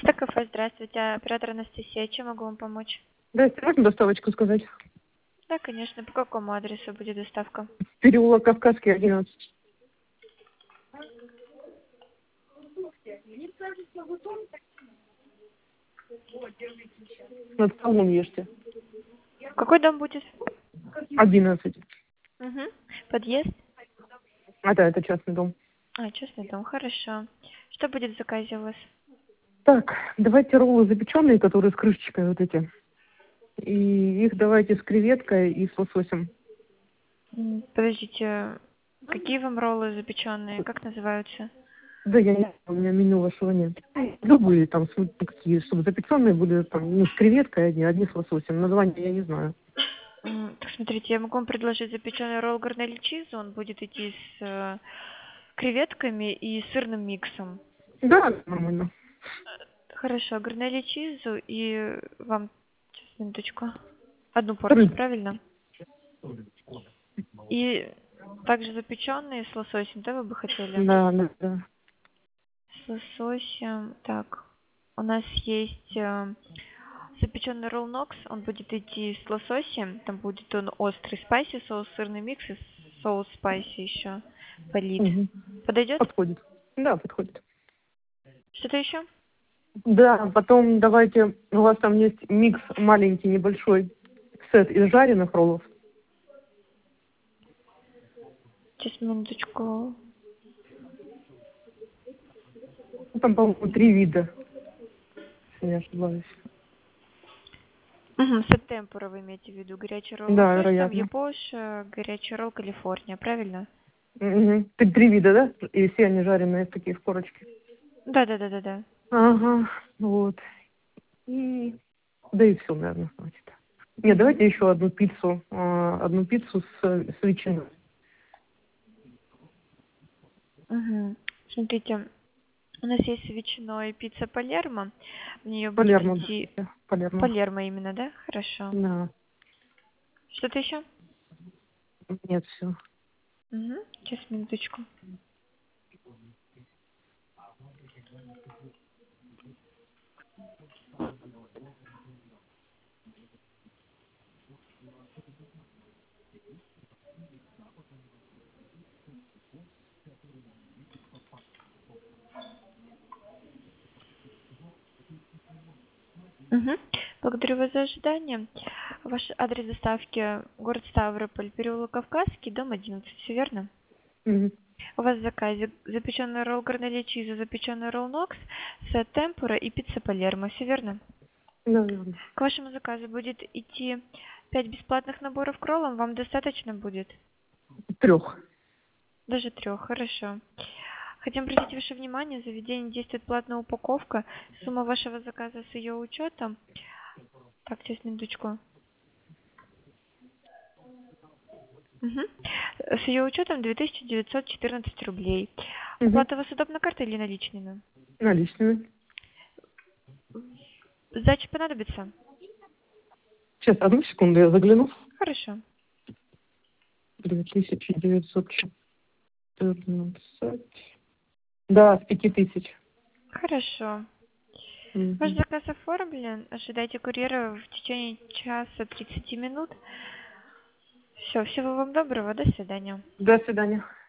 Кафе, здравствуйте. Оператор Анастасия, чем могу вам помочь? Здрасте, можно доставочку сказать? Да, конечно. По какому адресу будет доставка? Переулок Кавказский, 11. Над столом ешьте. Какой дом будет? 11. Угу. Подъезд? А, да, это частный дом. Частный дом, хорошо. Что будет в заказе у вас? Так, давайте роллы запеченные, которые с крышечкой вот эти. И их давайте с креветкой и с лососем. Подождите, какие вам роллы запеченные? Как называются? Да, я не знаю, у меня меню вашего нет. Любые там, какие, чтобы запеченные были там, ну, с креветкой одни с лососем. Название я не знаю. Так, смотрите, я могу вам предложить запеченный ролл гарнелли чиз. Он будет идти с креветками и сырным миксом. Да, нормально. Хорошо, гарнелли чизу и вам... Сейчас, минуточку. Одну порцию, Рыб. правильно? И также запеченные с лососем, да, вы бы хотели? Да, да, да. С лососем. Так, у нас есть запеченный ролл Нокс. Он будет идти с лососем. Там будет он острый спайси, соус сырный микс и соус спайси еще полит. Угу. Подойдет? Подходит. Да, подходит. Что-то еще? Да, потом давайте, у вас там есть микс маленький, небольшой, сет из жареных роллов. Сейчас, минуточку. Ну, там, по-моему, 3 вида, если не ошибаюсь. Угу, сет темпура вы имеете в виду. Горячий ролл Да, лосось, там вероятно. япош, горячий ролл Калифорния, правильно? Угу. 3 вида, да? И все они жареные в такие в корочке. Да. Ага, вот. И... Да и все, наверное, хватит. Нет, Угу. давайте еще одну пиццу с ветчиной. Угу. Смотрите, у нас есть с ветчиной пицца Палермо. В нее будет Палермо, идти да. Палермо. Палермо именно, да? Хорошо. Да. Что-то еще? Нет, все. Угу. Сейчас, минуточку. Угу. Благодарю вас за ожидание. Ваш адрес доставки город Ставрополь, переулок Кавказский, дом 11, все верно? Угу. У вас в заказе запеченный ролл гарнелли чиза, запеченный ролл Нокс, сет темпура и пицца Палермо, все верно? Да, верно. К вашему заказу будет идти 5 бесплатных наборов к роллам, вам достаточно будет? 3. Даже 3, хорошо. Хотим обратить ваше внимание, в заведении действует платная упаковка. Сумма вашего заказа с ее учетом. Так, сейчас, минуточку. Угу. С ее учетом 2914 рублей. Угу. Оплата у вас удобна картой или наличными? Наличными. Сдача понадобится? Сейчас, одну секунду, я загляну. Хорошо. 2914. Да, с 5000. Хорошо. Ваш Мгм. заказ оформлен. Ожидайте курьера в течение часа 30 минут. Все, всего вам доброго. До свидания. До свидания.